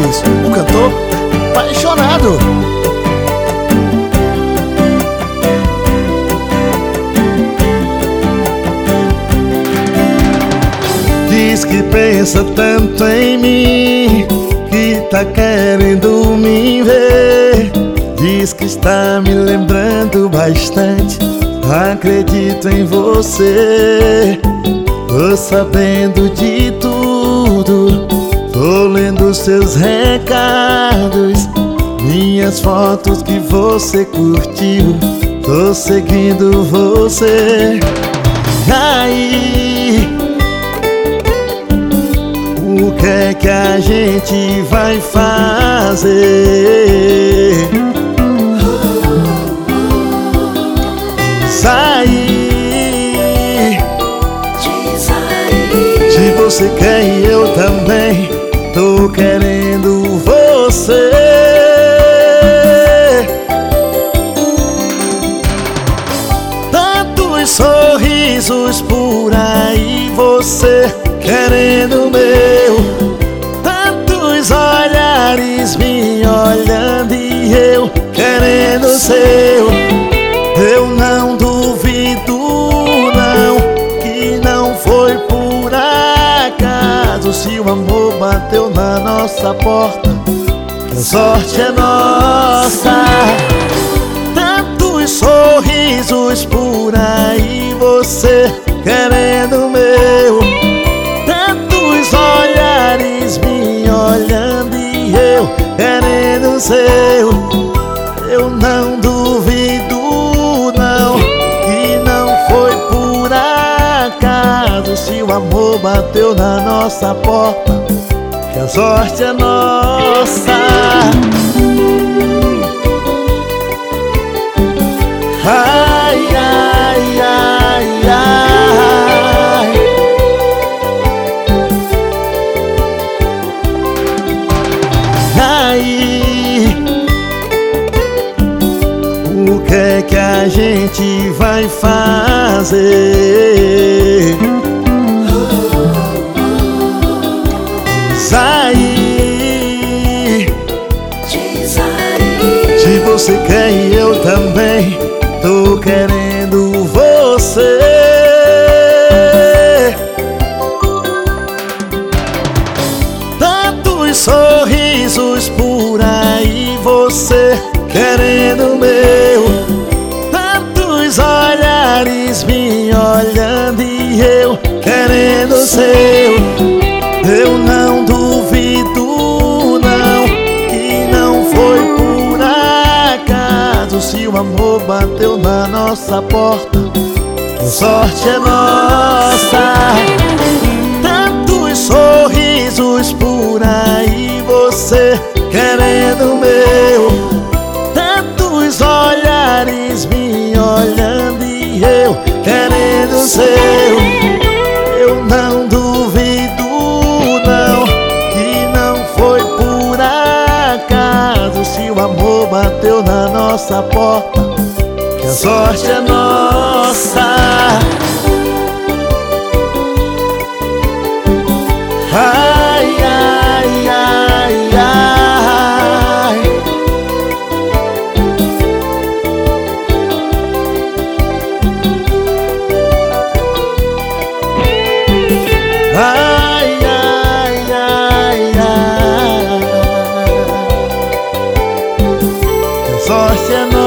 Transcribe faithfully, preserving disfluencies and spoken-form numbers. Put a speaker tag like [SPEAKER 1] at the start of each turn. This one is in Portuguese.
[SPEAKER 1] Soares, o cantor apaixonado. Diz que pensa tanto em mim, que tá querendo me ver. Diz que está me lembrando bastante. Acredito em você. Tô sabendo de tudo. Tô lendo seus recados, minhas fotos que você curtiu. Tô seguindo você. Aí, o que é que a gente vai fazer? Sair.
[SPEAKER 2] Diz aí.
[SPEAKER 1] Se você quer e eu também tô querendo você. Tantos sorrisos por aí, você querendo o meu. Tantos olhares me olhando e eu querendo o seu. Eu não duvido não, que não foi por acaso. Se o amor bateu na nossa porta, que a sorte é nossa. Tantos sorrisos por aí, você querendo o meu. Tantos olhares me olhando e eu querendo o seu. Eu não duvido não, que não foi por acaso. Se o amor bateu na nossa porta, que a sorte é nossa. Ai, ai, ai, ai. Aí, o que é que a gente vai fazer? Sair.
[SPEAKER 2] Diz aí.
[SPEAKER 1] Se você quer e eu também tô querendo você. Tantos sorrisos por aí, você querendo o meu. Tantos olhares me olhando e eu querendo o seu. Eu não duvido não, que não foi por acaso. Se o amor bateu na nossa porta, que a sorte é nossa. Tantos sorrisos por aí, você querendo o meu. Tantos olhares me olhando e eu querendo o seu. Eu não duvido não, que não foi por acaso. Se o amor bateu na nossa porta, que a sorte é nossa. Ai, ai, ai, ai. Ai, ai, ai, ai. Que a sorte é nossa.